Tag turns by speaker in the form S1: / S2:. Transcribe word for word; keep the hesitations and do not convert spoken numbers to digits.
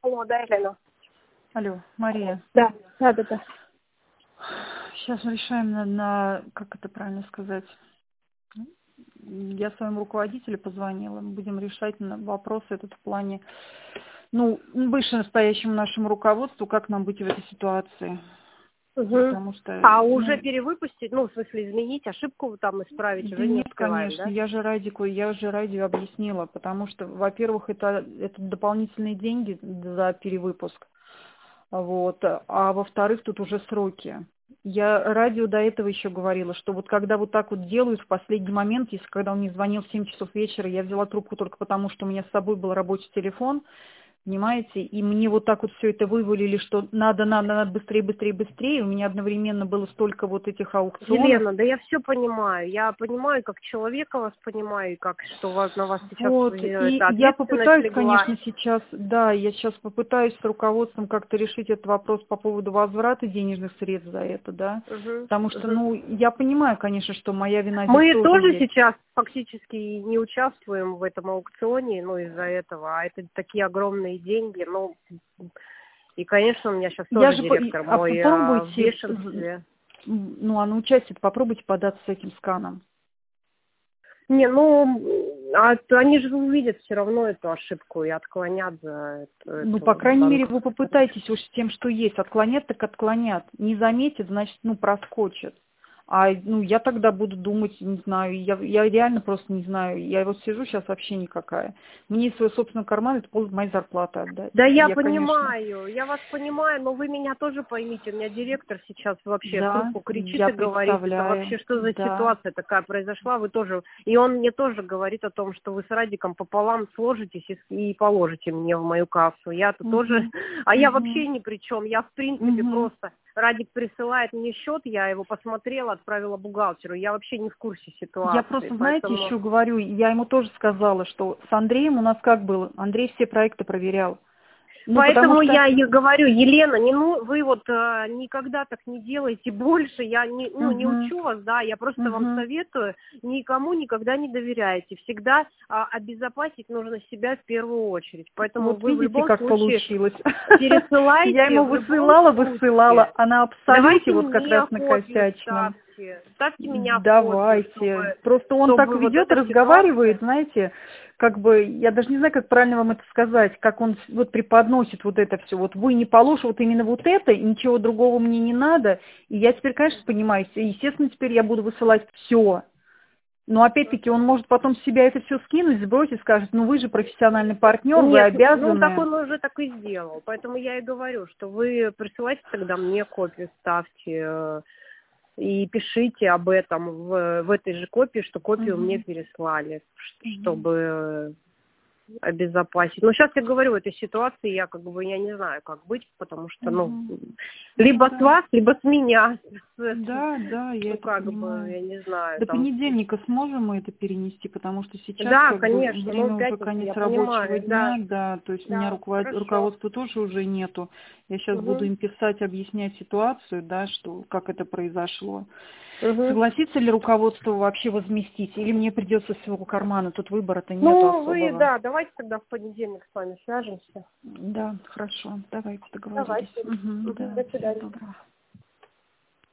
S1: Алло, да, Елена?
S2: Алло, Мария.
S1: Да, да, да, да.
S2: Сейчас мы решаем на, на, как это правильно сказать, я своему руководителю позвонила, мы будем решать на вопрос этот в плане, ну, вышестоящему нашему руководству, как нам быть в этой ситуации.
S1: Угу.
S2: Потому что,
S1: А
S2: ну,
S1: уже перевыпустить, ну, в смысле, изменить, ошибку там исправить
S2: да
S1: уже не
S2: нет,
S1: успеваем,
S2: конечно,
S1: да?
S2: я же Радику, я же Радию объяснила, потому что, во-первых, это, это дополнительные деньги за перевыпуск. Вот. А во-вторых, тут уже сроки. Я радио до этого еще говорила, что вот когда вот так вот делают в последний момент, если когда он мне звонил в семь часов вечера, я взяла трубку только потому, что у меня с собой был рабочий телефон, понимаете, и мне вот так вот все это вывалили, что надо, надо, надо быстрее, быстрее, быстрее. У меня одновременно было столько вот этих аукционов.
S1: Елена, да я все понимаю. Я понимаю, как человека вас понимаю, и как что у вас, на вас сейчас
S2: Вот,
S1: э,
S2: и
S1: эта
S2: я
S1: ответственность
S2: попытаюсь,
S1: легла.
S2: конечно, сейчас, да, я сейчас попытаюсь с руководством как-то решить этот вопрос по поводу возврата денежных средств за это, да,
S1: Угу,
S2: потому что,
S1: угу.
S2: ну, я понимаю, конечно, что моя вина здесь
S1: Мы
S2: тоже
S1: тоже
S2: есть.
S1: сейчас фактически не участвуем в этом аукционе, ну, из-за этого, а это такие огромные деньги, ну, и, конечно, у меня сейчас
S2: Я
S1: тоже
S2: же, по- и-
S1: директор
S2: а
S1: мой э, в
S2: попробуйте,
S1: бешенстве.
S2: ну, а на участие попробуйте податься с этим сканом.
S1: Не, ну, а то они же увидят все равно эту ошибку и отклонят за эту,
S2: Ну,
S1: эту
S2: по крайней мере, вы
S1: банковскую.
S2: попытайтесь уж с тем, что есть. Отклонят, так отклонят. Не заметят, значит, ну, проскочат. А, ну, я тогда буду думать, не знаю, я, я реально просто не знаю. Я вот сижу сейчас вообще никакая. Мне из своего собственного кармана это пол моей зарплаты отдать.
S1: Да я
S2: Я, конечно,
S1: понимаю, я вас понимаю, но вы меня тоже поймите. У меня директор сейчас вообще в
S2: да,
S1: трубку кричит
S2: я
S1: и говорит, это
S2: представляю,
S1: вообще что за
S2: да.
S1: ситуация такая произошла, вы тоже. И он мне тоже говорит о том, что вы с Радиком пополам сложитесь и, и положите мне в мою кассу. Я-то тоже,
S2: Угу,
S1: а я
S2: угу,
S1: вообще ни при чем. Я в принципе
S2: угу.
S1: просто, Радик присылает мне счет, я его посмотрела, отправила бухгалтеру. Я вообще не в курсе
S2: Я
S1: ситуации,
S2: просто, знаете,
S1: поэтому...
S2: еще говорю, я ему тоже сказала, что с Андреем у нас как было? Андрей все проекты проверял. Ну, потому
S1: Поэтому
S2: что...
S1: я ей говорю, Елена, не, ну, вы вот э, никогда так не делайте больше, я не, ну, не
S2: Угу,
S1: учу вас, да, я просто вам
S2: угу.
S1: советую, никому никогда не доверяйте, всегда а, обезопасить нужно себя в первую очередь, поэтому
S2: Вот
S1: вы в
S2: видите,
S1: любом
S2: как
S1: случае
S2: получилось. Я
S1: пересылайте,
S2: ему
S1: в любом
S2: высылала, высылала,
S1: случае,
S2: а на абсолюте
S1: давайте
S2: вот как
S1: мне
S2: раз на
S1: копию
S2: косячном.
S1: ставьте, ставьте меня в копию,
S2: Давайте.
S1: чтобы,
S2: Просто он так
S1: чтобы вот
S2: ведет,
S1: эта
S2: разговаривает,
S1: ситуация...
S2: знаете, как бы, я даже не знаю, как правильно вам это сказать, как он вот преподносит вот это все. Вот вы не положите вот именно вот это, и ничего другого мне не надо. И я теперь, конечно, понимаю, естественно, теперь я буду высылать все. Но опять-таки он может потом с себя это все скинуть, сбросить, скажет, ну вы же профессиональный партнер, вы
S1: Нет, ну так
S2: обязаны.
S1: он уже так и сделал. Поэтому я и говорю, что вы присылайте тогда мне копию, ставьте э, и пишите об этом в, в этой же копии, что копию мне
S2: Мгм.
S1: переслали, ш-
S2: Мгм.
S1: чтобы обезопасить. Но сейчас я говорю, в этой ситуации я как бы я не знаю, как быть, потому что, ну,
S2: Мгм. Ну
S1: либо с
S2: да.
S1: вас, либо с меня. С-
S2: Да, да, я
S1: Ну,
S2: это
S1: как бы,
S2: понимаю.
S1: я не знаю,
S2: До
S1: там.
S2: понедельника сможем мы это перенести, потому что сейчас
S1: Да,
S2: как бы
S1: конечно, ну,
S2: время уже
S1: пятница,
S2: конец
S1: я
S2: рабочего
S1: понимаю, да,
S2: дня, да, то есть у меня
S1: да,
S2: руковод...
S1: хорошо.
S2: руководства тоже уже нету. Я сейчас буду
S1: Угу.
S2: им писать, объяснять ситуацию, да, что как это произошло.
S1: Угу.
S2: Согласится ли руководство вообще возместить, или мне придется с своего кармана, тут выбора-то нету
S1: Ну, вы,
S2: особого.
S1: да, давайте тогда в понедельник с вами свяжемся.
S2: Да, хорошо, давайте договорились.
S1: Давайте.
S2: Угу,
S1: Мгм.
S2: да,
S1: До
S2: всего
S1: свидания.
S2: доброго.